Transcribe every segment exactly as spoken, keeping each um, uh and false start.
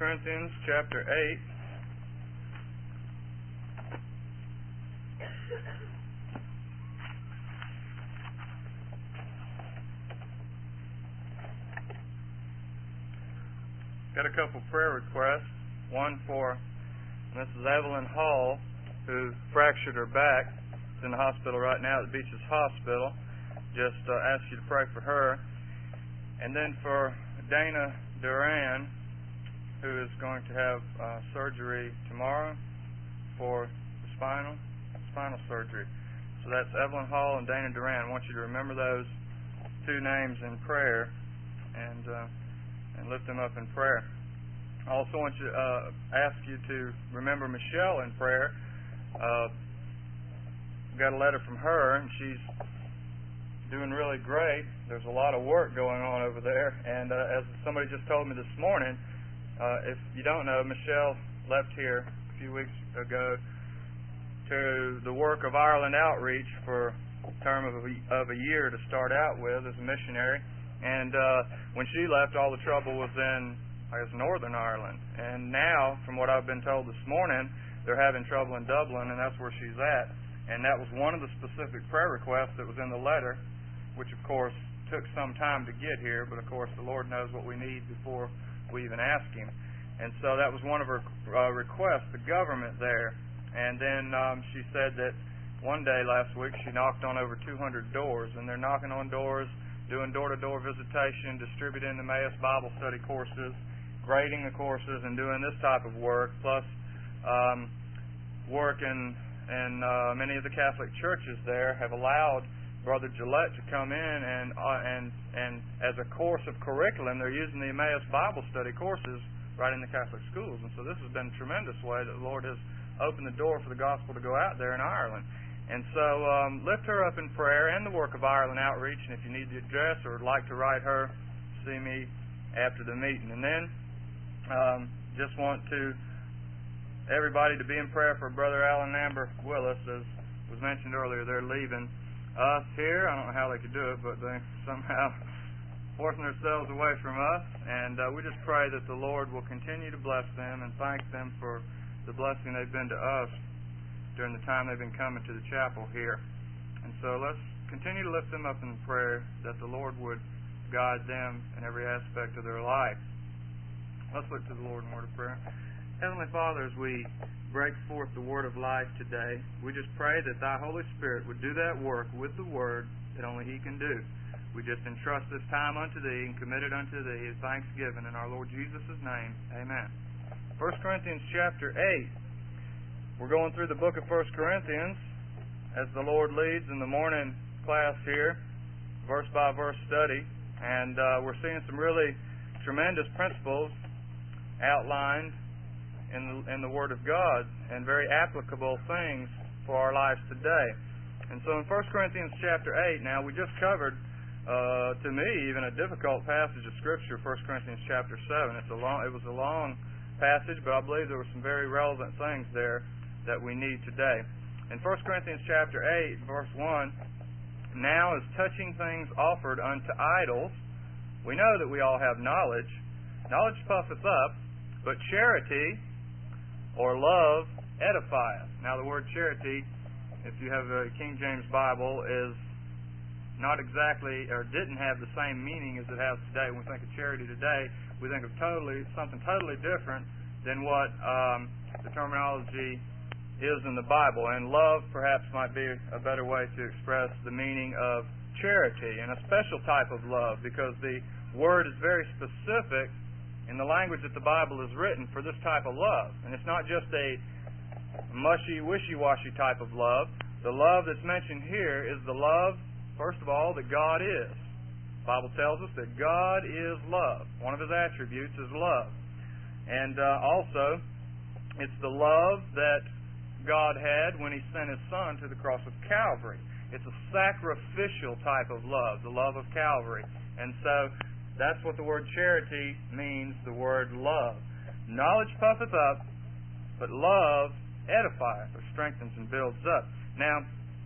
Corinthians chapter eight. Got a couple prayer requests. One for Missus Evelyn Hall, who fractured her back. She's in the hospital right now at the Beaches Hospital. Just uh, ask you to pray for her. And then for Dana Duran, who is going to have uh, surgery tomorrow for the spinal spinal surgery. So that's Evelyn Hall and Dana Duran. I want you to remember those two names in prayer and uh, and lift them up in prayer. I also want to uh, ask you to remember Michelle in prayer. Uh, got a letter from her, and she's doing really great. There's a lot of work going on over there, and uh, as somebody just told me this morning, uh, if you don't know, Michelle left here a few weeks ago to the work of Ireland Outreach for a term of a, of a year to start out with as a missionary. And uh, when she left, all the trouble was in, I guess, Northern Ireland. And now, from what I've been told this morning, they're having trouble in Dublin, and that's where she's at. And that was one of the specific prayer requests that was in the letter, which, of course, took some time to get here. But, of course, the Lord knows what we need before we even ask Him. And so that was one of her uh, requests, the government there. And then um, she said that one day last week she knocked on over two hundred doors, and they're knocking on doors, doing door-to-door visitation, distributing the Emmaus Bible study courses, grading the courses, and doing this type of work, plus um, work in, in uh, many of the Catholic churches there have allowed Brother Gillette to come in and, uh, and, and as a course of curriculum, they're using the Emmaus Bible study courses right in the Catholic schools. And so this has been a tremendous way that the Lord has opened the door for the gospel to go out there in Ireland. And so um, lift her up in prayer and the work of Ireland Outreach. And if you need the address or would like to write her, see me after the meeting. And then um, just want to everybody to be in prayer for Brother Alan and Amber Willis. As was mentioned earlier, they're leaving us here. I don't know how they could do it, but they somehow forcing themselves away from us. And uh, we just pray that the Lord will continue to bless them and thank them for the blessing they've been to us during the time they've been coming to the chapel here. And so let's continue to lift them up in prayer that the Lord would guide them in every aspect of their life. Let's look to the Lord in word of prayer. Heavenly Father, as we break forth the word of life today, we just pray that Thy Holy Spirit would do that work with the word that only He can do. We just entrust this time unto Thee and commit it unto Thee as thanksgiving in our Lord Jesus' name. Amen. First Corinthians chapter eight. We're going through the book of First Corinthians as the Lord leads in the morning class here, verse by verse study, and uh, we're seeing some really tremendous principles outlined in the, in the Word of God and very applicable things for our lives today. And so in First Corinthians chapter eight, now we just covered, uh, to me, even a difficult passage of Scripture, First Corinthians chapter seven. It's a long, it was a long passage, but I believe there were some very relevant things there that we need today. In First Corinthians chapter eight, verse one, now as touching things offered unto idols, we know that we all have knowledge. Knowledge puffeth up, but charity or love edifieth. Now the word charity, if you have a King James Bible, is not exactly, or didn't have the same meaning as it has today. When we think of charity today, we think of totally something totally different than what um, the terminology is in the Bible. And love perhaps might be a better way to express the meaning of charity, and a special type of love, because the word is very specific in the language that the Bible is written for this type of love. And it's not just a mushy, wishy-washy type of love. The love that's mentioned here is the love, first of all, that God is. The Bible tells us that God is love. One of His attributes is love. And uh, also, it's the love that God had when He sent His Son to the cross of Calvary. It's a sacrificial type of love, the love of Calvary. And so that's what the word charity means, the word love. Knowledge puffeth up, but love edifieth, or strengthens and builds up. Now,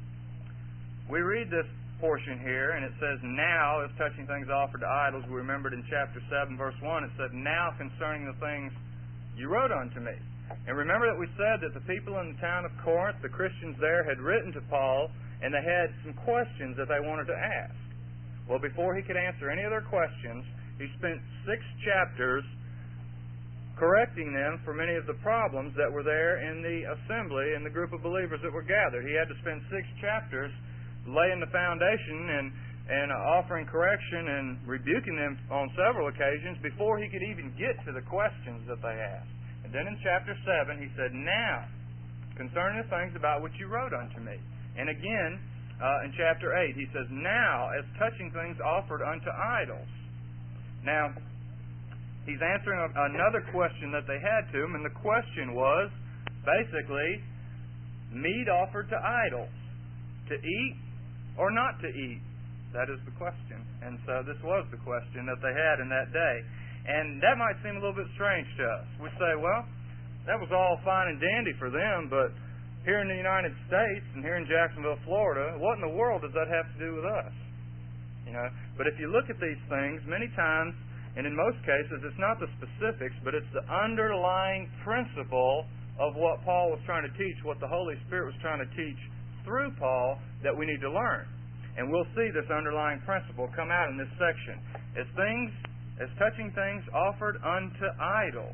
we read this portion here, and it says, now, as touching things offered to idols. We remembered in chapter seven, verse one, it said, now concerning the things you wrote unto me. And remember that we said that the people in the town of Corinth, the Christians there, had written to Paul, and they had some questions that they wanted to ask. Well, before he could answer any of their questions, he spent six chapters correcting them for many of the problems that were there in the assembly and the group of believers that were gathered. He had to spend six chapters laying the foundation and, and offering correction and rebuking them on several occasions before he could even get to the questions that they asked. And then in chapter seven, he said, now, concerning the things about which you wrote unto me. And again, uh, in chapter eight, he says, now, as touching things offered unto idols. Now, he's answering a, another question that they had to him, and the question was, basically, meat offered to idols, to eat or not to eat. That is the question. And so this was the question that they had in that day. And that might seem a little bit strange to us. We say, well, that was all fine and dandy for them, but here in the United States and here in Jacksonville, Florida, what in the world does that have to do with us? You know, but if you look at these things, many times, and in most cases, it's not the specifics, but it's the underlying principle of what Paul was trying to teach, what the Holy Spirit was trying to teach through Paul that we need to learn. And we'll see this underlying principle come out in this section. As things as touching things offered unto idols.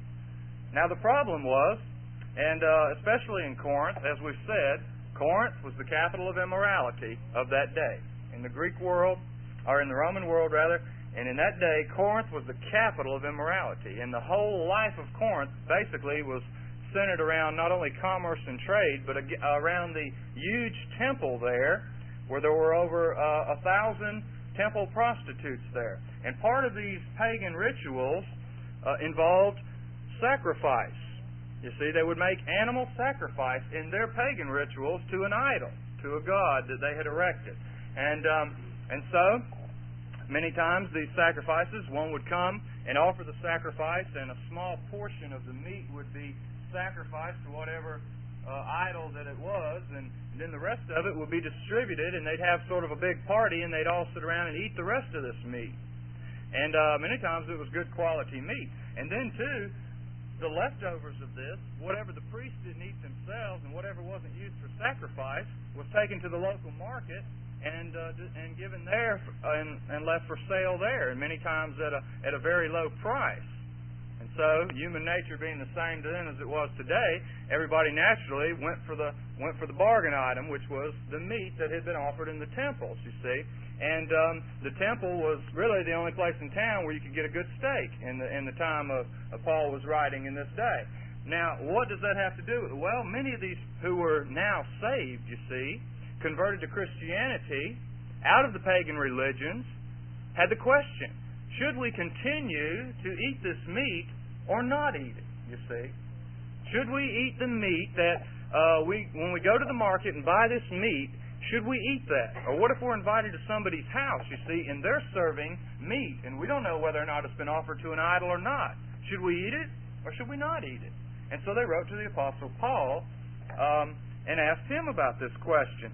Now the problem was, and uh, especially in Corinth, as we've said, Corinth was the capital of immorality of that day. In the Greek world, or in the Roman world rather, and in that day, Corinth was the capital of immorality. And the whole life of Corinth basically was centered around not only commerce and trade, but around the huge temple there, where there were over uh, a thousand temple prostitutes there. And part of these pagan rituals uh, involved sacrifice. You see, they would make animal sacrifice in their pagan rituals to an idol, to a god that they had erected. And um, and so, many times these sacrifices, one would come and offer the sacrifice, and a small portion of the meat would be sacrificed to whatever uh, idol that it was, and, and then the rest of it would be distributed, and they'd have sort of a big party, and they'd all sit around and eat the rest of this meat. And uh, many times it was good quality meat. And then, too, the leftovers of this, whatever the priests didn't eat themselves and whatever wasn't used for sacrifice, was taken to the local market and uh, and given there and, and left for sale there, and many times at a at a very low price. And so, human nature being the same then as it was today, everybody naturally went for the went for the bargain item, which was the meat that had been offered in the temples. You see. And um, the temple was really the only place in town where you could get a good steak in the in the time of, of Paul was writing in this day. Now, what does that have to do with it? Well, many of these who were now saved, you see, converted to Christianity out of the pagan religions, had the question, should we continue to eat this meat or not eat it, you see? Should we eat the meat that uh, we when we go to the market and buy this meat, should we eat that? Or what if we're invited to somebody's house, you see, and they're serving meat, and we don't know whether or not it's been offered to an idol or not? Should we eat it, or should we not eat it? And so they wrote to the Apostle Paul um, and asked him about this question.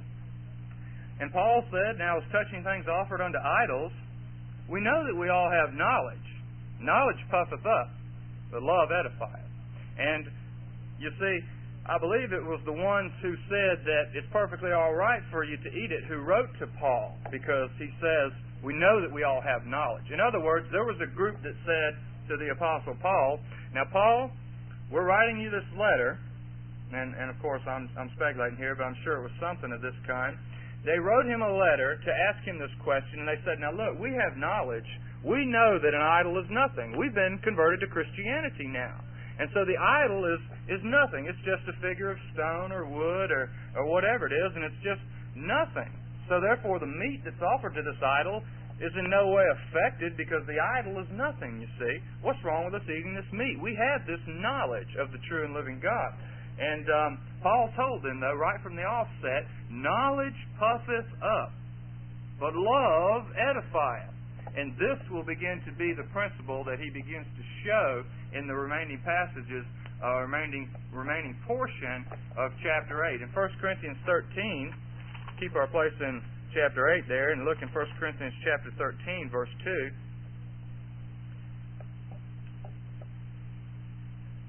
And Paul said, now as touching things offered unto idols, we know that we all have knowledge. Knowledge puffeth up, but love edifieth. And you see, I believe it was the ones who said that it's perfectly all right for you to eat it who wrote to Paul, because he says, we know that we all have knowledge. In other words, there was a group that said to the Apostle Paul, now Paul, we're writing you this letter, and, and of course I'm, I'm speculating here, but I'm sure it was something of this kind. They wrote him a letter to ask him this question, and they said, now look, we have knowledge. We know that an idol is nothing. We've been converted to Christianity now. And so the idol is, is nothing. It's just a figure of stone or wood or, or whatever it is, and it's just nothing. So therefore the meat that's offered to this idol is in no way affected because the idol is nothing, you see. What's wrong with us eating this meat? We have this knowledge of the true and living God. And um, Paul told them, though, right from the offset, knowledge puffeth up, but love edifieth. And this will begin to be the principle that he begins to show in the remaining passages, uh, remaining remaining portion of chapter eight. In First Corinthians thirteen, keep our place in chapter eight there, and look in First Corinthians chapter thirteen, verse two.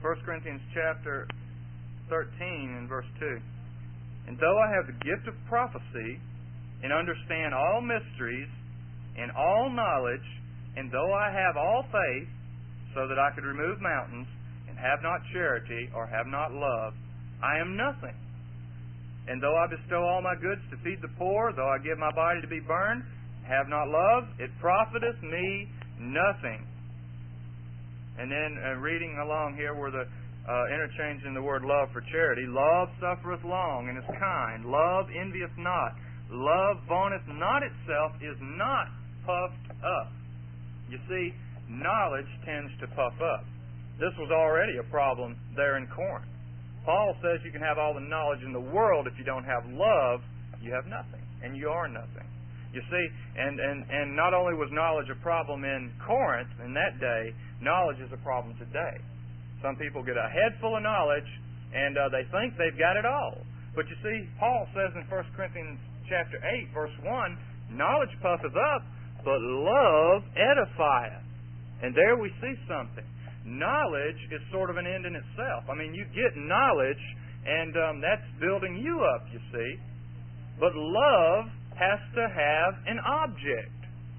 First Corinthians chapter thirteen and verse two. And though I have the gift of prophecy, and understand all mysteries, and all knowledge, and though I have all faith, so that I could remove mountains, and have not charity, or have not love, I am nothing. And though I bestow all my goods to feed the poor, though I give my body to be burned, have not love, it profiteth me nothing. And then uh, reading along here where the uh, interchanging the word love for charity, love suffereth long and is kind. Love envieth not. Love vaunteth not itself, is not puffed up. You see, knowledge tends to puff up. This was already a problem there in Corinth. Paul says you can have all the knowledge in the world. If you don't have love, you have nothing, and you are nothing. You see, and, and, and not only was knowledge a problem in Corinth in that day, knowledge is a problem today. Some people get a head full of knowledge, and uh, they think they've got it all. But you see, Paul says in First Corinthians chapter eight, verse one, knowledge puffeth up, but love edifieth. And there we see something. Knowledge is sort of an end in itself. I mean, you get knowledge, and um, that's building you up, you see. But love has to have an object.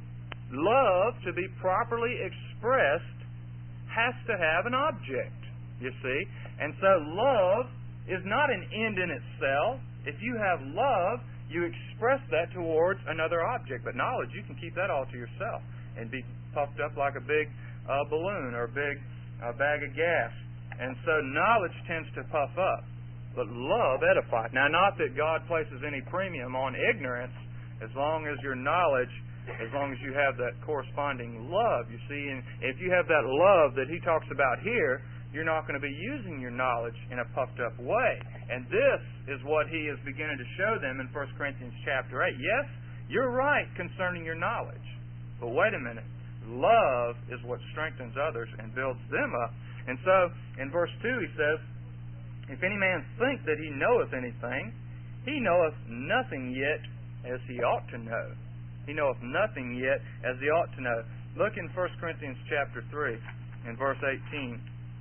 Love, to be properly expressed, has to have an object, you see. And so love is not an end in itself. If you have love, you express that towards another object. But knowledge, you can keep that all to yourself and be puffed up like a big uh, balloon or a big uh, bag of gas. And so knowledge tends to puff up, but love edifies. Now, not that God places any premium on ignorance, as long as your knowledge, as long as you have that corresponding love, you see. And if you have that love that he talks about here, you're not going to be using your knowledge in a puffed up way. And this is what he is beginning to show them in First Corinthians chapter eight. Yes, you're right concerning your knowledge. But wait a minute. Love is what strengthens others and builds them up. And so, in verse two he says, if any man think that he knoweth anything, he knoweth nothing yet as he ought to know. He knoweth nothing yet as he ought to know. Look in First Corinthians chapter three, in verse eighteen.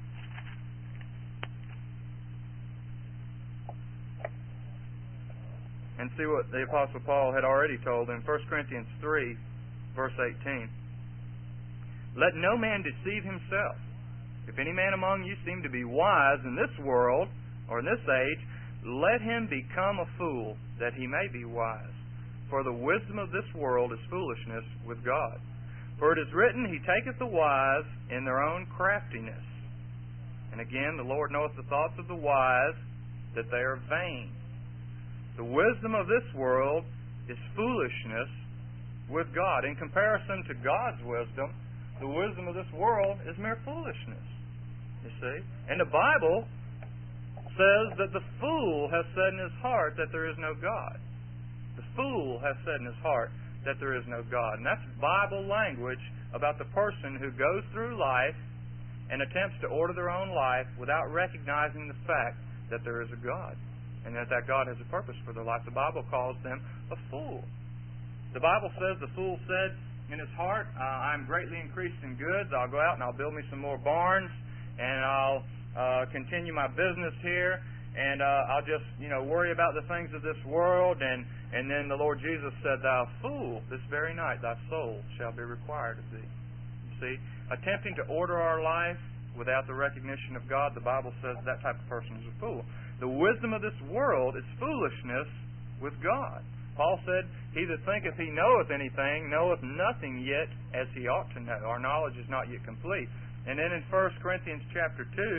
And see what the Apostle Paul had already told in First Corinthians three, verse eighteen. Let no man deceive himself. If any man among you seem to be wise in this world, or in this age, let him become a fool, that he may be wise. For the wisdom of this world is foolishness with God. For it is written, He taketh the wise in their own craftiness. And again, the Lord knoweth the thoughts of the wise, that they are vain. The wisdom of this world is foolishness with God. In comparison to God's wisdom, the wisdom of this world is mere foolishness. You see? And the Bible says that the fool has said in his heart that there is no God. The fool has said in his heart that there is no God. And that's Bible language about the person who goes through life and attempts to order their own life without recognizing the fact that there is a God and that that God has a purpose for their life. The Bible calls them a fool. The Bible says the fool said in his heart, uh, I'm greatly increased in goods. I'll go out and I'll build me some more barns, and I'll uh, continue my business here, and uh, I'll just, you know, worry about the things of this world. And, and then the Lord Jesus said, Thou fool, this very night thy soul shall be required of thee. You see, attempting to order our life without the recognition of God, the Bible says that type of person is a fool. The wisdom of this world is foolishness with God. Paul said, He that thinketh he knoweth anything knoweth nothing yet as he ought to know. Our knowledge is not yet complete. And then in First Corinthians chapter two,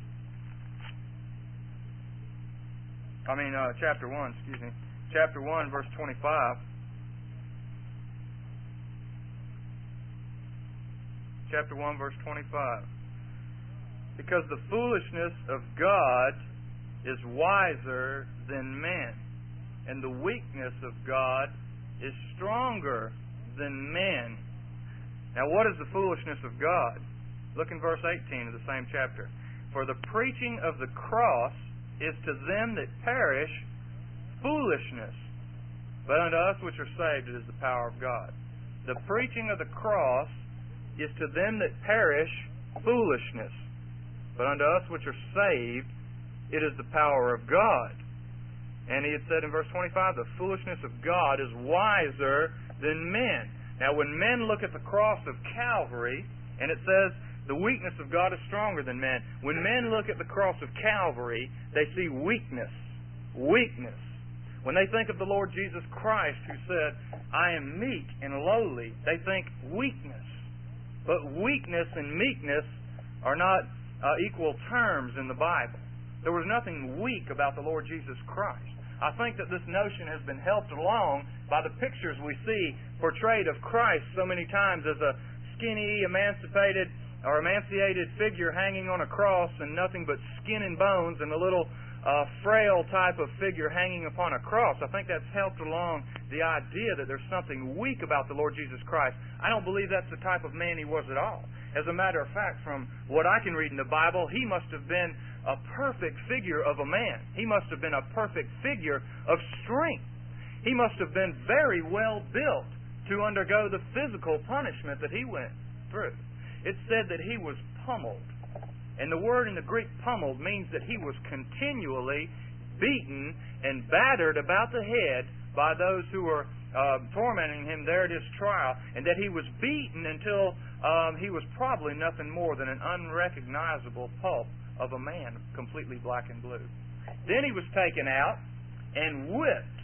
I mean uh, chapter one, excuse me, chapter one, verse twenty-five. Chapter one, verse twenty-five. Because the foolishness of God is wiser than men, and the weakness of God is stronger than men. Now, what is the foolishness of God? Look in verse eighteen of the same chapter. For the preaching of the cross is to them that perish foolishness, but unto us which are saved it is the power of God. The preaching of the cross is to them that perish foolishness, But unto us which are saved, it is the power of God. And he had said in verse twenty-five, the foolishness of God is wiser than men. Now when men look at the cross of Calvary, and it says the weakness of God is stronger than men. When men look at the cross of Calvary, they see weakness. Weakness. When they think of the Lord Jesus Christ, who said, I am meek and lowly, they think weakness. But weakness and meekness are not uh, equal terms in the Bible. There was nothing weak about the Lord Jesus Christ. I think that this notion has been helped along by the pictures we see portrayed of Christ so many times as a skinny, emancipated, or emaciated figure hanging on a cross and nothing but skin and bones, and a little uh, frail type of figure hanging upon a cross. I think that's helped along the idea that there's something weak about the Lord Jesus Christ. I don't believe that's the type of man He was at all. As a matter of fact, from what I can read in the Bible, He must have been a perfect figure of a man. He must have been a perfect figure of strength. He must have been very well built to undergo the physical punishment that He went through. It said that He was pummeled. And the word in the Greek pummeled means that He was continually beaten and battered about the head by those who were uh, tormenting Him there at His trial, and that He was beaten until um, He was probably nothing more than an unrecognizable pulp of a man, completely black and blue. Then He was taken out and whipped.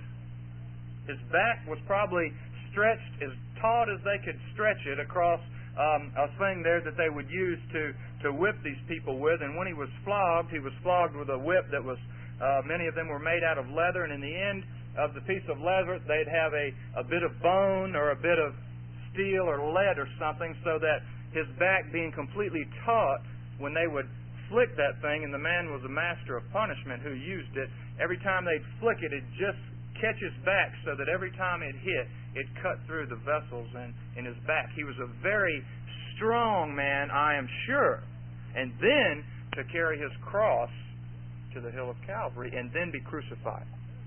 His back was probably stretched as taut as they could stretch it across um, a thing there that they would use to, to whip these people with. And when He was flogged, He was flogged with a whip that was, uh, many of them were made out of leather, and in the end of the piece of leather, they'd have a, a bit of bone or a bit of steel or lead or something, so that his back being completely taut, when they would flick that thing, and the man was a master of punishment who used it, every time they'd flick it, it'd just catch his back, so that every time it hit, it cut through the vessels in, in his back. He was a very strong man, I am sure. And then to carry His cross to the hill of Calvary and then be crucified.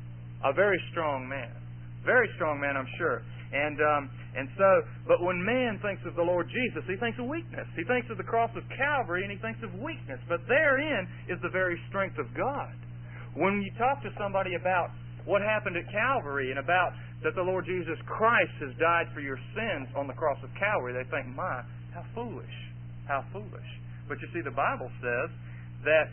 A very strong man. Very strong man, I'm sure. And um, and so, but when man thinks of the Lord Jesus, he thinks of weakness. He thinks of the cross of Calvary, and he thinks of weakness. But therein is the very strength of God. When you talk to somebody about what happened at Calvary and about that the Lord Jesus Christ has died for your sins on the cross of Calvary, they think, my, how foolish. How foolish. But you see, the Bible says that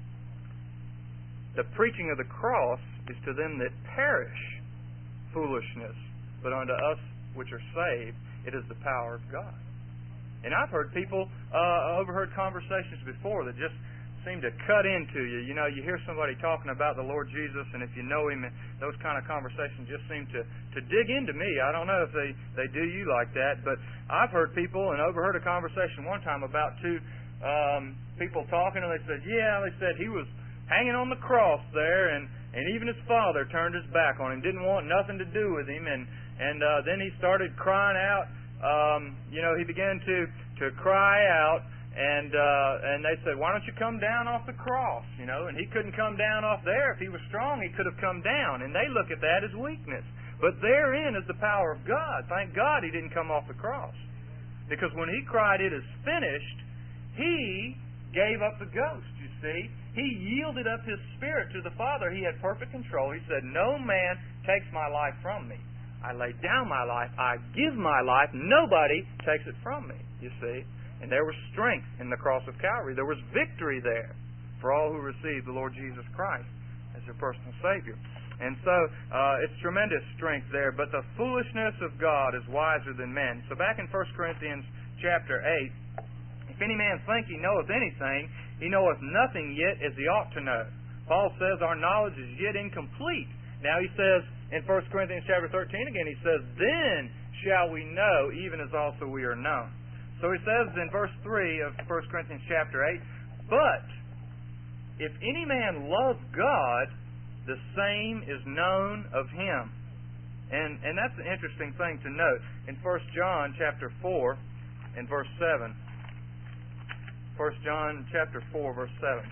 the preaching of the cross is to them that perish foolishness, but unto us which are saved, it is the power of God. And I've heard people, uh, overheard conversations before that just seem to cut into you. You know, you hear somebody talking about the Lord Jesus, and if you know Him, those kind of conversations just seem to, to dig into me. I don't know if they, they do you like that, but I've heard people and overheard a conversation one time about two um, people talking, and they said, yeah, they said he was hanging on the cross there, and, and even his father turned his back on him, didn't want nothing to do with him, and, and uh, then he started crying out. Um, you know, he began to, to cry out, And uh, and they said, why don't you come down off the cross? You know, and he couldn't come down off there. If he was strong, he could have come down. And they look at that as weakness. But therein is the power of God. Thank God he didn't come off the cross. Because when he cried, it is finished, he gave up the ghost, you see. He yielded up his spirit to the Father. He had perfect control. He said, no man takes my life from me. I lay down my life. I give my life. Nobody takes it from me, you see. And there was strength in the cross of Calvary. There was victory there for all who received the Lord Jesus Christ as their personal Savior. And so uh, it's tremendous strength there. But the foolishness of God is wiser than men. So back in First Corinthians chapter eight, if any man think he knoweth anything, he knoweth nothing yet as he ought to know. Paul says our knowledge is yet incomplete. Now he says in First Corinthians chapter thirteen again, he says, then shall we know even as also we are known. So he says in verse three of First Corinthians chapter eight, but if any man love God, the same is known of him. And and that's an interesting thing to note. In First John chapter four and verse seven. First John chapter four, verse seven.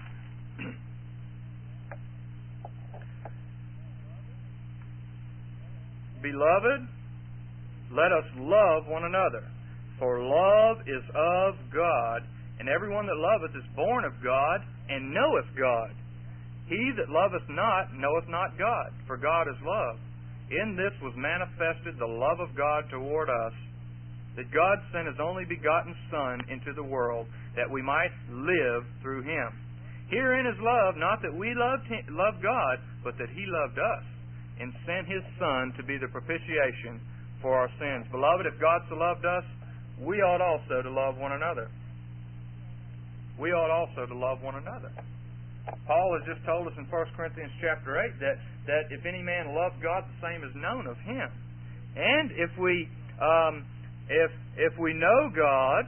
Beloved, let us love one another. For love is of God, And every one that loveth is born of God, and knoweth God. He that loveth not knoweth not God, for God is love. In this was manifested the love of God toward us, that God sent His only begotten Son into the world, that we might live through Him. Herein is love, not that we loved him, loved God, but that He loved us, and sent His Son to be the propitiation for our sins. Beloved, if God so loved us, we ought also to love one another. We ought also to love one another. Paul has just told us in First Corinthians chapter eight that, that if any man loves God, the same is known of him. And if we um, if if we know God,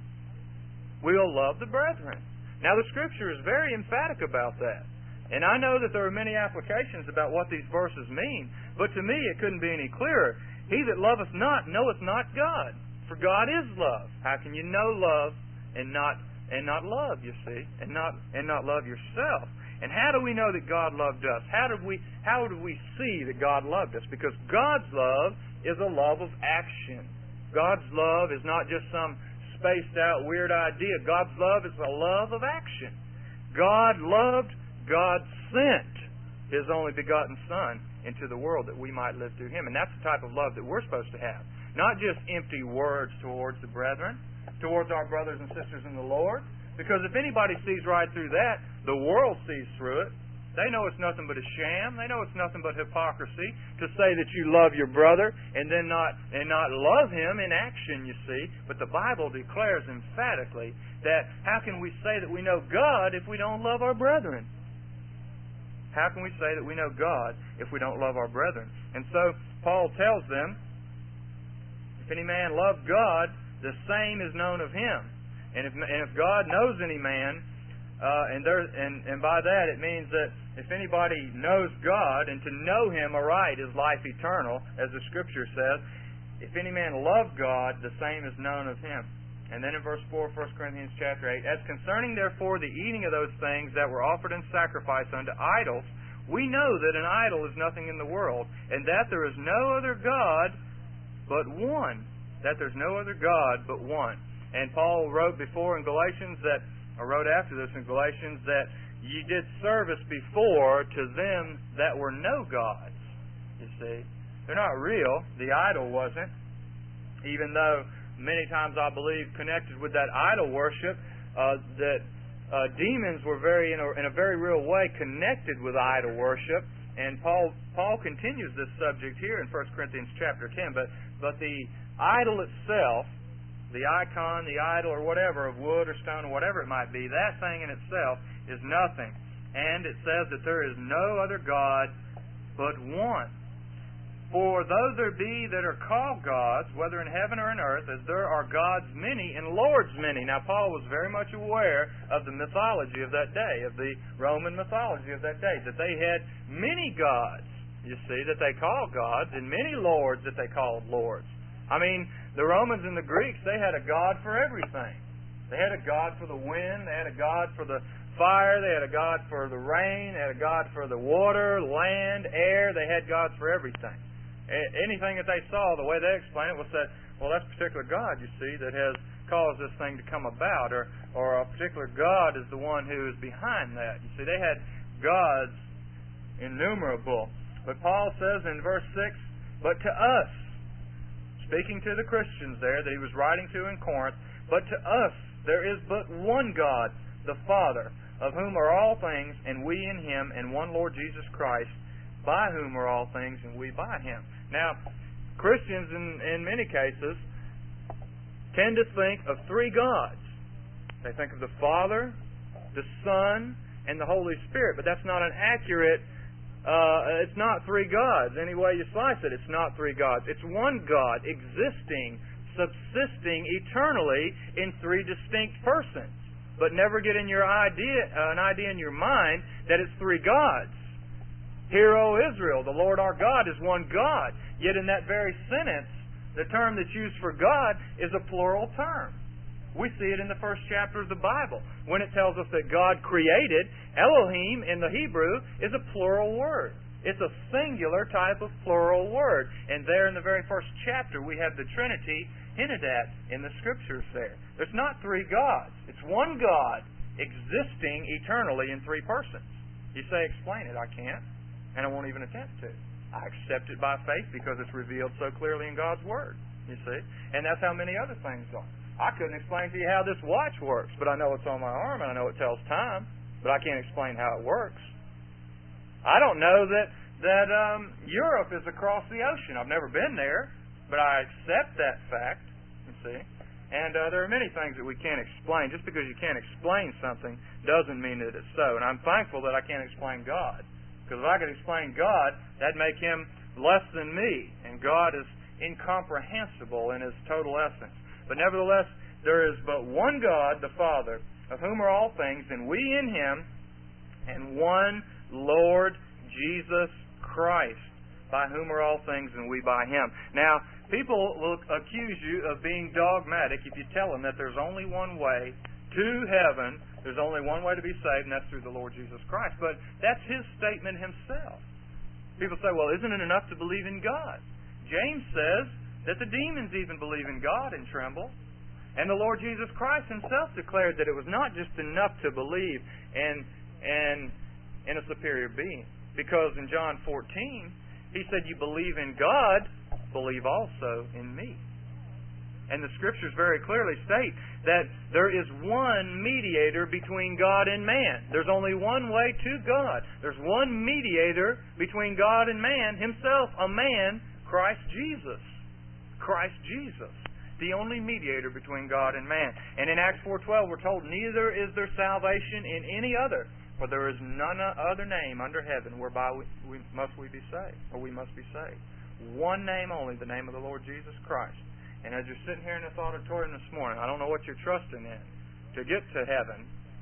we'll love the brethren. Now the Scripture is very emphatic about that. And I know that there are many applications about what these verses mean, but to me it couldn't be any clearer. He that loveth not knoweth not God, for God is love. How can you know love and not and not love, you see, and not and not love yourself? And how do we know that God loved us? How did we how do we see that God loved us? Because God's love is a love of action. God's love is not just some spaced out weird idea. God's love is a love of action. God loved, God sent His only begotten Son into the world that we might live through Him. And that's the type of love that we're supposed to have. Not just empty words towards the brethren, towards our brothers and sisters in the Lord. Because if anybody sees right through that, the world sees through it. They know it's nothing but a sham. They know it's nothing but hypocrisy to say that you love your brother and then not and not love him in action, you see. But the Bible declares emphatically that how can we say that we know God if we don't love our brethren? How can we say that we know God if we don't love our brethren? And so Paul tells them, if any man love God, the same is known of him. And if, and if God knows any man, uh, and, there, and, and by that it means that if anybody knows God, and to know Him aright is life eternal, as the Scripture says, if any man love God, the same is known of him. And then in verse four, First Corinthians chapter eight, as concerning therefore the eating of those things that were offered in sacrifice unto idols, we know that an idol is nothing in the world, and that there is no other God but one. That there's no other God but one. And Paul wrote before in Galatians that, or wrote after this in Galatians, that ye did service before to them that were no gods. You see, they're not real. The idol wasn't. Even though many times I believe connected with that idol worship, uh, that uh, demons were very, in a, in a very real way, connected with idol worship. And Paul Paul continues this subject here in First Corinthians chapter ten. But but the idol itself, the icon, the idol, or whatever, of wood or stone or whatever it might be, that thing in itself is nothing. And it says that there is no other God but one. For though there be that are called gods, whether in heaven or in earth, as there are gods many and lords many. Now Paul was very much aware of the mythology of that day, of the Roman mythology of that day, that they had many gods, you see, that they called gods, and many lords that they called lords. I mean, the Romans and the Greeks, they had a god for everything. They had a god for the wind, they had a god for the fire, they had a god for the rain, they had a god for the water, land, air, they had gods for everything. Anything that they saw, the way they explained it was that, well, that's a particular God, you see, that has caused this thing to come about, or, or a particular God is the one who is behind that. You see, they had gods innumerable. But Paul says in verse six, but to us, speaking to the Christians there that he was writing to in Corinth, but to us there is but one God, the Father, of whom are all things, and we in Him, and one Lord Jesus Christ, by whom are all things, and we by Him. Now, Christians in, in many cases tend to think of three gods. They think of the Father, the Son, and the Holy Spirit, but that's not an accurate Uh, it's not three gods. Any way you slice it, it's not three gods. It's one God existing, subsisting eternally in three distinct persons. But never get in your idea, uh, an idea in your mind that it's three gods. Hear, O Israel, the Lord our God is one God. Yet in that very sentence, the term that's used for God is a plural term. We see it in the first chapter of the Bible when it tells us that God created. Elohim in the Hebrew is a plural word. It's a singular type of plural word. And there in the very first chapter we have the Trinity hinted at in the Scriptures there. There's not three gods. It's one God existing eternally in three persons. You say, explain it. I can't, and I won't even attempt to. I accept it by faith because it's revealed so clearly in God's Word, you see. And that's how many other things are. I couldn't explain to you how this watch works, but I know it's on my arm and I know it tells time, but I can't explain how it works. I don't know that, that um, Europe is across the ocean. I've never been there, but I accept that fact, you see. And uh, there are many things that we can't explain. Just because you can't explain something doesn't mean that it's so. And I'm thankful that I can't explain God. Because if I could explain God, that'd make Him less than me. And God is incomprehensible in His total essence. But nevertheless, there is but one God, the Father, of whom are all things, and we in Him, and one Lord Jesus Christ, by whom are all things, and we by Him. Now, people will accuse you of being dogmatic if you tell them that there's only one way to heaven, there's only one way to be saved, and that's through the Lord Jesus Christ. But that's His statement Himself. People say, well, isn't it enough to believe in God? James says that the demons even believe in God and tremble. And the Lord Jesus Christ Himself declared that it was not just enough to believe in, in, in a superior being. Because in John fourteen, He said, you believe in God, believe also in me. And the Scriptures very clearly state that there is one mediator between God and man. There's only one way to God. There's one mediator between God and man, Himself, a man, Christ Jesus. Christ Jesus. The only mediator between God and man. And in Acts four twelve we're told, neither is there salvation in any other, for there is none other name under heaven whereby we, we must we be saved, or we must be saved. One name only, the name of the Lord Jesus Christ. And as you're sitting here in this auditorium this morning, I don't know what you're trusting in to get to heaven.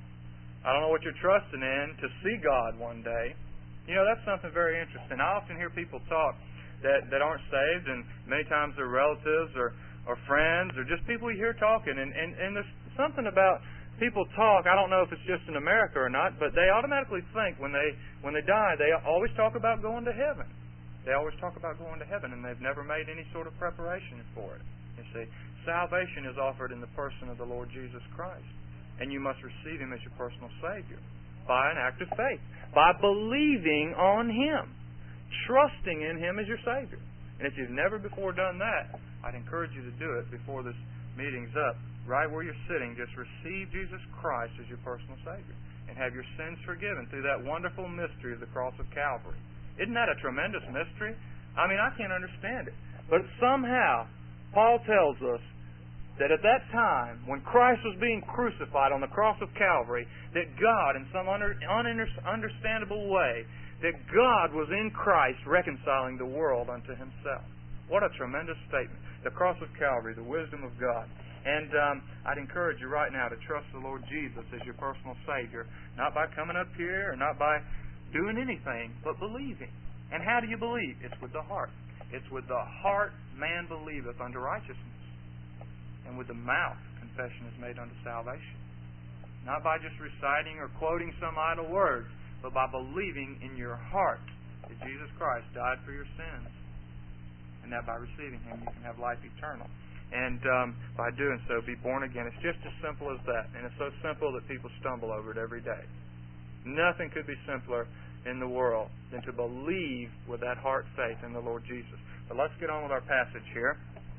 I don't know what you're trusting in to see God one day. You know, that's something very interesting. I often hear people talk that, that aren't saved, and many times they're relatives or, or friends or just people you hear talking. And, and, and there's something about people talk, I don't know if it's just in America or not, but they automatically think when they when they die, they always talk about going to heaven. They always talk about going to heaven, and they've never made any sort of preparation for it. You see, salvation is offered in the person of the Lord Jesus Christ, and you must receive Him as your personal Savior by an act of faith, by believing on Him, trusting in Him as your Savior. And if you've never before done that, I'd encourage you to do it before this meeting's up. Right where you're sitting, just receive Jesus Christ as your personal Savior and have your sins forgiven through that wonderful mystery of the cross of Calvary. Isn't that a tremendous mystery? I mean, I can't understand it. But somehow, Paul tells us that at that time, when Christ was being crucified on the cross of Calvary, that God, in some ununderstandable way, that God was in Christ reconciling the world unto Himself. What a tremendous statement. The cross of Calvary, the wisdom of God. And um, I'd encourage you right now to trust the Lord Jesus as your personal Savior, not by coming up here or not by doing anything, but believing. And how do you believe? It's with the heart. It's with the heart man believeth unto righteousness. And with the mouth confession is made unto salvation. Not by just reciting or quoting some idle words, but by believing in your heart that Jesus Christ died for your sins. And that by receiving Him you can have life eternal. And um, by doing so, be born again. It's just as simple as that. And it's so simple that people stumble over it every day. Nothing could be simpler in the world than to believe with that heart faith in the Lord Jesus. But let's get on with our passage here.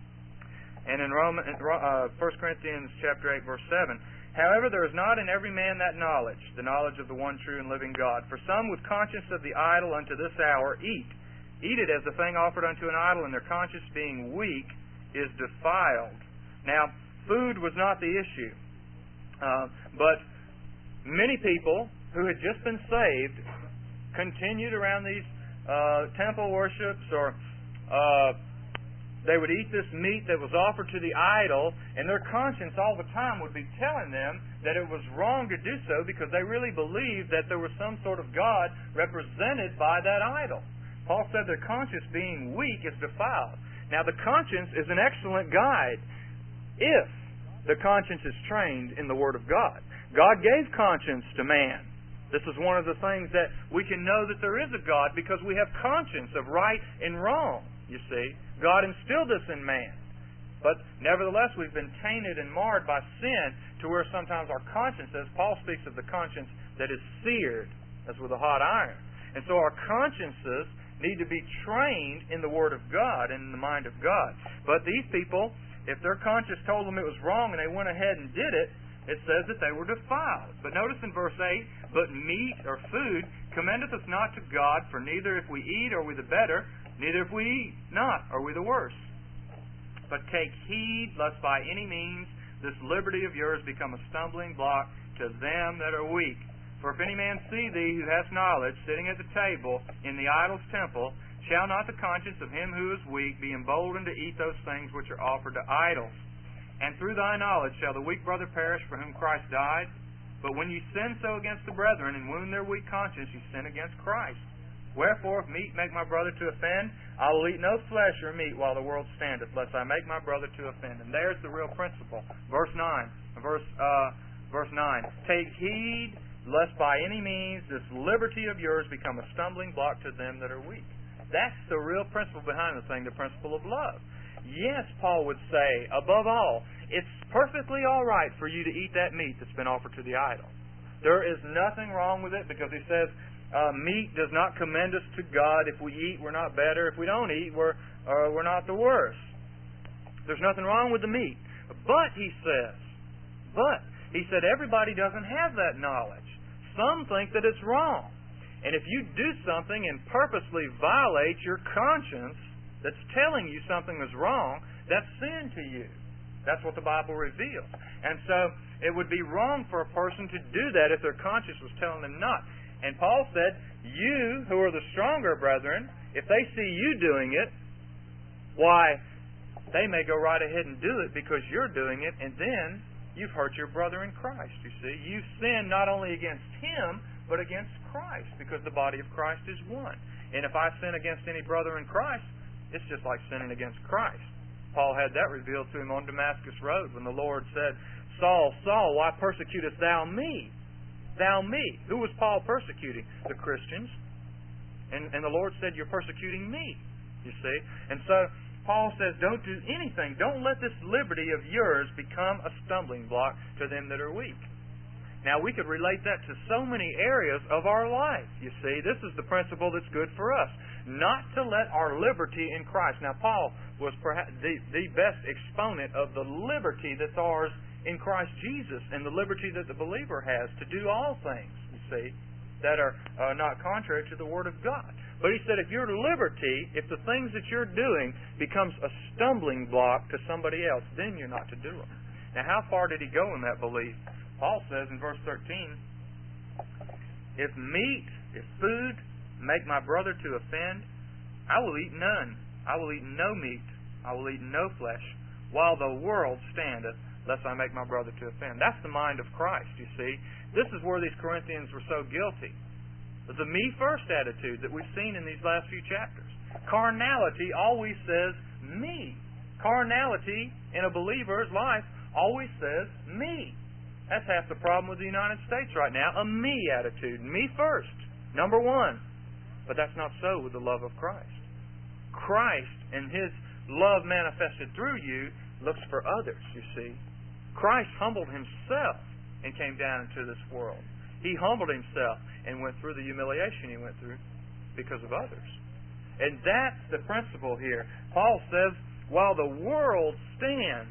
And in Roman, uh, First Corinthians chapter eight, verse seven, however, there is not in every man that knowledge, the knowledge of the one true and living God. For some with conscience of the idol unto this hour eat. Eat it as the thing offered unto an idol, and their conscience being weak is defiled. Now, food was not the issue. Uh, but many people who had just been saved continued around these uh, temple worships, or uh, they would eat this meat that was offered to the idol, and their conscience all the time would be telling them that it was wrong to do so because they really believed that there was some sort of God represented by that idol. Paul said their conscience being weak is defiled. Now, the conscience is an excellent guide if the conscience is trained in the Word of God. God gave conscience to man. This is one of the things that we can know that there is a God because we have conscience of right and wrong, you see. God instilled this in man. But nevertheless, we've been tainted and marred by sin to where sometimes our consciences, Paul speaks of the conscience that is seared as with a hot iron. And so our consciences need to be trained in the Word of God and in the mind of God. But these people, if their conscience told them it was wrong and they went ahead and did it, it says that they were defiled. But notice in verse eight, but meat or food commendeth us not to God, for neither if we eat are we the better, neither if we eat not are we the worse. But take heed, lest by any means this liberty of yours become a stumbling block to them that are weak. For if any man see thee who hast knowledge, sitting at the table in the idol's temple, shall not the conscience of him who is weak be emboldened to eat those things which are offered to idols? And through thy knowledge shall the weak brother perish for whom Christ died? But when ye sin so against the brethren, and wound their weak conscience, ye sin against Christ. Wherefore, if meat make my brother to offend, I will eat no flesh or meat while the world standeth, lest I make my brother to offend. And there's the real principle. Verse nine. Verse uh, verse nine. Take heed, lest by any means this liberty of yours become a stumbling block to them that are weak. That's the real principle behind the thing, the principle of love. Yes, Paul would say, above all, it's perfectly all right for you to eat that meat that's been offered to the idol. There is nothing wrong with it, because he says, uh, meat does not commend us to God. If we eat, we're not better. If we don't eat, we're uh, we're not the worse. There's nothing wrong with the meat. But, he says, but, he said everybody doesn't have that knowledge. Some think that it's wrong. And if you do something and purposely violate your conscience that's telling you something is wrong, that's sin to you. That's what the Bible reveals. And so it would be wrong for a person to do that if their conscience was telling them not. And Paul said, you who are the stronger brethren, if they see you doing it, why, they may go right ahead and do it because you're doing it, and then you've hurt your brother in Christ, you see. You've sinned not only against him, but against Christ, because the body of Christ is one. And if I sin against any brother in Christ, it's just like sinning against Christ. Paul had that revealed to him on Damascus Road when the Lord said, Saul, Saul, why persecutest thou me? Thou me. Who was Paul persecuting? The Christians. And, and the Lord said, you're persecuting me, you see. And so Paul says, don't do anything. Don't let this liberty of yours become a stumbling block to them that are weak. Now, we could relate that to so many areas of our life, you see. This is the principle that's good for us. Not to let our liberty in Christ. Now, Paul was perhaps the, the best exponent of the liberty that's ours in Christ Jesus, and the liberty that the believer has to do all things, you see, that are uh, not contrary to the Word of God. But he said, if your liberty, if the things that you're doing becomes a stumbling block to somebody else, then you're not to do them. Now, how far did he go in that belief? Paul says in verse thirteen, if meat, if food make my brother to offend, I will eat none. I will eat no meat. I will eat no flesh, while the world standeth, lest I make my brother to offend. That's the mind of Christ, you see. This is where these Corinthians were so guilty. The me-first attitude that we've seen in these last few chapters. Carnality always says me. Carnality in a believer's life always says me. That's half the problem with the United States right now, a me attitude. Me first. Number one. But that's not so with the love of Christ. Christ and His love manifested through you looks for others, you see. Christ humbled Himself and came down into this world. He humbled Himself and went through the humiliation He went through because of others. And that's the principle here. Paul says, while the world stands,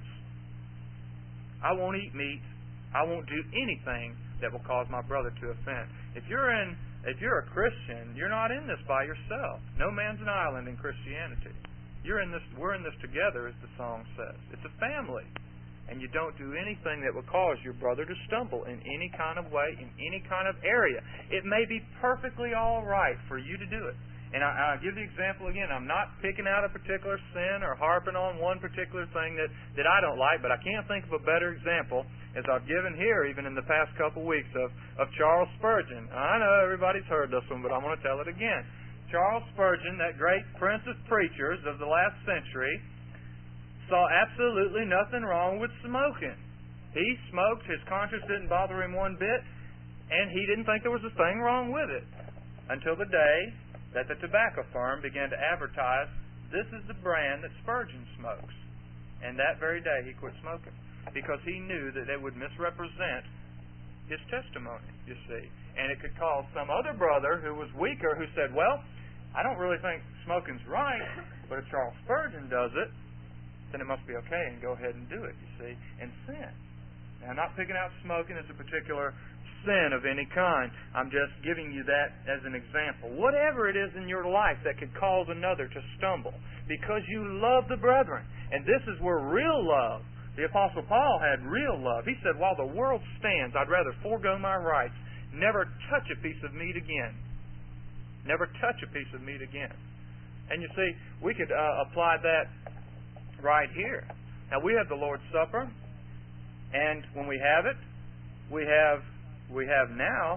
I won't eat meat. I won't do anything that will cause my brother to offend. If you're in, if you're a Christian, you're not in this by yourself. No man's an island in Christianity. You're in this. We're in this together, as the song says. It's a family, and you don't do anything that will cause your brother to stumble in any kind of way, in any kind of area. It may be perfectly all right for you to do it. And I, I'll give the example again. I'm not picking out a particular sin or harping on one particular thing that, that I don't like, but I can't think of a better example, as I've given here even in the past couple weeks, of, of Charles Spurgeon. I know everybody's heard this one, but I'm going to tell it again. Charles Spurgeon, that great prince of preachers of the last century, saw absolutely nothing wrong with smoking. He smoked, his conscience didn't bother him one bit, and he didn't think there was a thing wrong with it until the day that the tobacco firm began to advertise, this is the brand that Spurgeon smokes. And that very day he quit smoking because he knew that they would misrepresent his testimony, you see. And it could cause some other brother who was weaker who said, well, I don't really think smoking's right, but if Charles Spurgeon does it, then it must be okay, and go ahead and do it, you see, and sin. Now, I'm not picking out smoking as a particular sin of any kind. I'm just giving you that as an example. Whatever it is in your life that could cause another to stumble because you love the brethren. And this is where real love, the Apostle Paul had real love. He said, while the world stands, I'd rather forego my rights, never touch a piece of meat again. Never touch a piece of meat again. And you see, we could uh, apply that right here. Now, we have the Lord's Supper, and when we have it, we have we have now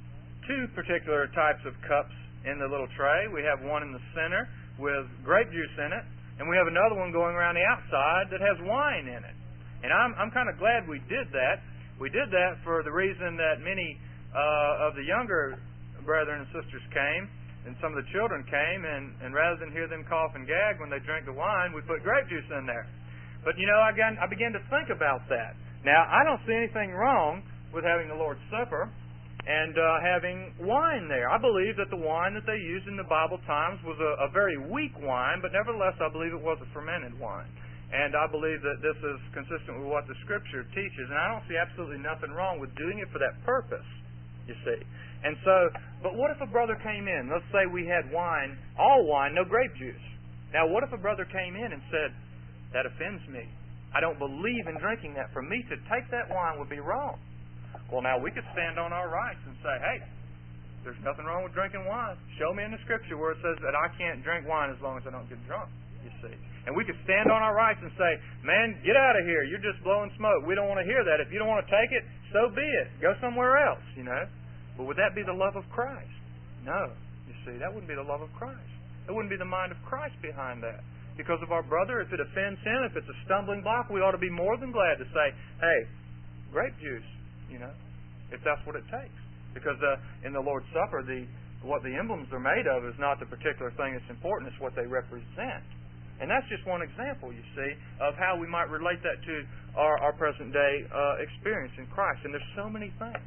two particular types of cups in the little tray. We have one in the center with grape juice in it, and we have another one going around the outside that has wine in it. And I'm I'm kind of glad we did that. We did that for the reason that many uh, of the younger brethren and sisters came, and some of the children came, and, and rather than hear them cough and gag when they drank the wine, we put grape juice in there. But, you know, I began, I began to think about that. Now, I don't see anything wrong with having the Lord's Supper and uh, having wine there. I believe that the wine that they used in the Bible times was a, a very weak wine, but nevertheless, I believe it was a fermented wine. And I believe that this is consistent with what the Scripture teaches, and I don't see absolutely nothing wrong with doing it for that purpose, you see. And so, but what if a brother came in? Let's say we had wine, all wine, no grape juice. Now, what if a brother came in and said, that offends me. I don't believe in drinking that. For me to take that wine would be wrong. Well, now we could stand on our rights and say, hey, there's nothing wrong with drinking wine. Show me in the Scripture where it says that I can't drink wine as long as I don't get drunk, you see. And we could stand on our rights and say, man, get out of here. You're just blowing smoke. We don't want to hear that. If you don't want to take it, so be it. Go somewhere else, you know. But would that be the love of Christ? No. You see, that wouldn't be the love of Christ. It wouldn't be the mind of Christ behind that. Because of our brother, if it offends him, if it's a stumbling block, we ought to be more than glad to say, hey, grape juice, you know, if that's what it takes. Because uh, in the Lord's Supper, the what the emblems are made of is not the particular thing that's important, it's what they represent. And that's just one example, you see, of how we might relate that to our, our present-day uh, experience in Christ. And there's so many things.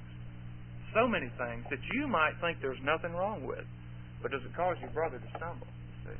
So many things that you might think there's nothing wrong with. But does it cause your brother to stumble? You see?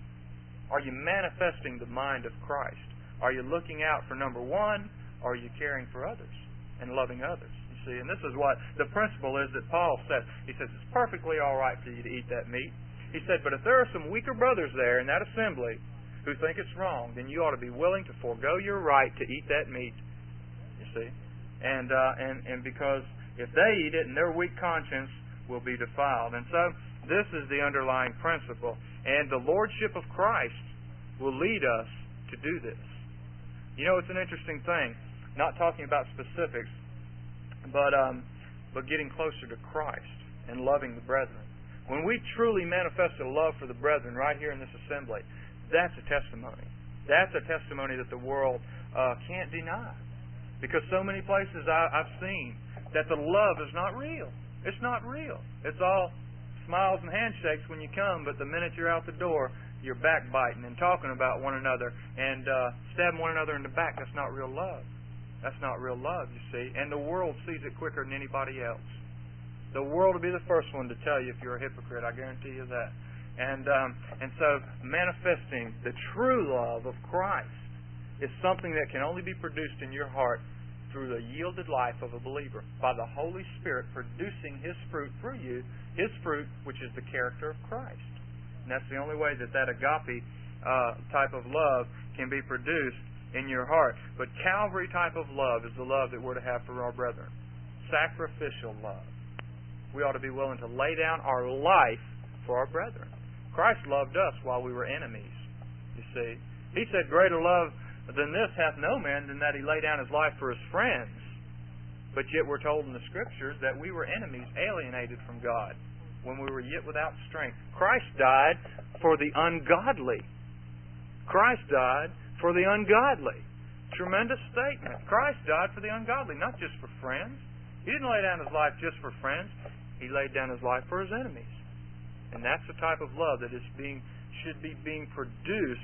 Are you manifesting the mind of Christ? Are you looking out for number one? Or are you caring for others and loving others? You see, and this is what the principle is that Paul says. He says it's perfectly all right for you to eat that meat. He said, but if there are some weaker brothers there in that assembly who think it's wrong, then you ought to be willing to forego your right to eat that meat. You see, and uh, and and because if they eat it, and their weak conscience will be defiled. And so this is the underlying principle. And the Lordship of Christ will lead us to do this. You know, it's an interesting thing. Not talking about specifics, but um, but getting closer to Christ and loving the brethren. When we truly manifest a love for the brethren right here in this assembly, that's a testimony. That's a testimony that the world uh, can't deny. Because so many places I, I've seen that the love is not real. It's not real. It's all smiles and handshakes when you come, but the minute you're out the door, you're backbiting and talking about one another and uh, stabbing one another in the back. That's not real love. That's not real love, you see. And the world sees it quicker than anybody else. The world will be the first one to tell you if you're a hypocrite. I guarantee you that. And um, and so manifesting the true love of Christ is something that can only be produced in your heart through the yielded life of a believer, by the Holy Spirit producing His fruit through you, His fruit, which is the character of Christ. And that's the only way that that agape uh, type of love can be produced in your heart. But Calvary type of love is the love that we're to have for our brethren. Sacrificial love. We ought to be willing to lay down our life for our brethren. Christ loved us while we were enemies, you see. He said, greater love than this hath no man than that he lay down his life for his friends. But yet we're told in the Scriptures that we were enemies, alienated from God, when we were yet without strength. Christ died for the ungodly. Christ died for the ungodly. Tremendous statement. Christ died for the ungodly, not just for friends. He didn't lay down His life just for friends. He laid down His life for His enemies. And that's the type of love that is being should be being produced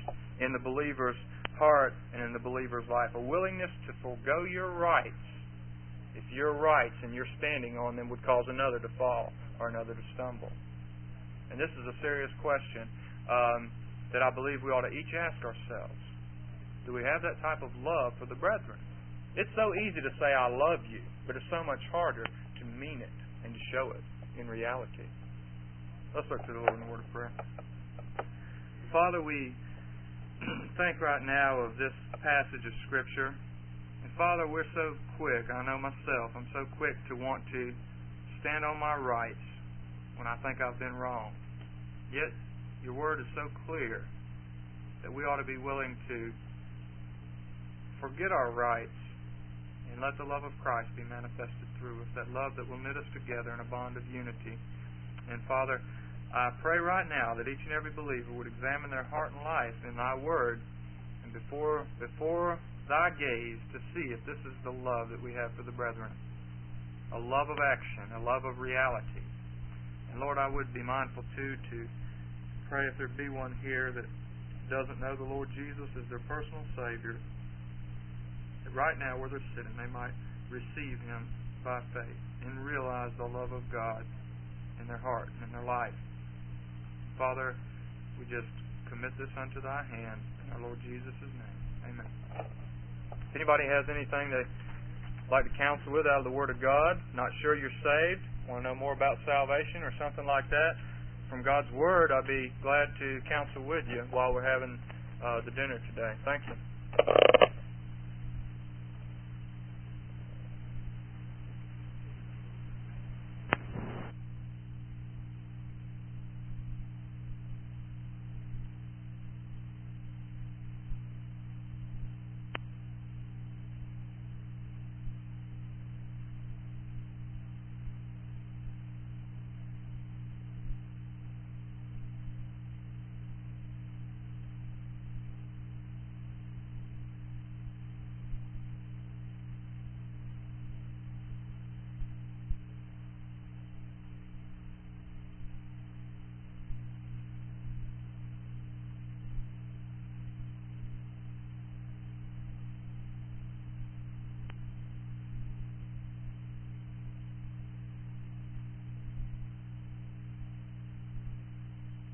in the believer's heart and in the believer's life. A willingness to forego your rights if your rights and your standing on them would cause another to fall or another to stumble. And this is a serious question um, that I believe we ought to each ask ourselves. Do we have that type of love for the brethren? It's so easy to say, I love you, but it's so much harder to mean it and to show it in reality. Let's look to the Lord in a word of prayer. Father, we think right now of this passage of Scripture. And Father, we're so quick, I know myself, I'm so quick to want to stand on my rights when I think I've been wrong. Yet, your word is so clear that we ought to be willing to forget our rights and let the love of Christ be manifested through us, that love that will knit us together in a bond of unity. And Father, I pray right now that each and every believer would examine their heart and life in Thy Word and before before Thy gaze to see if this is the love that we have for the brethren. A love of action, a love of reality. And Lord, I would be mindful too to pray if there be one here that doesn't know the Lord Jesus as their personal Savior, that right now where they're sitting they might receive Him by faith and realize the love of God in their heart and in their life. Father, we just commit this unto Thy hand in our Lord Jesus' name. Amen. If anybody has anything they'd like to counsel with out of the Word of God, not sure you're saved, want to know more about salvation or something like that, from God's Word, I'd be glad to counsel with you while we're having uh, the dinner today. Thank you.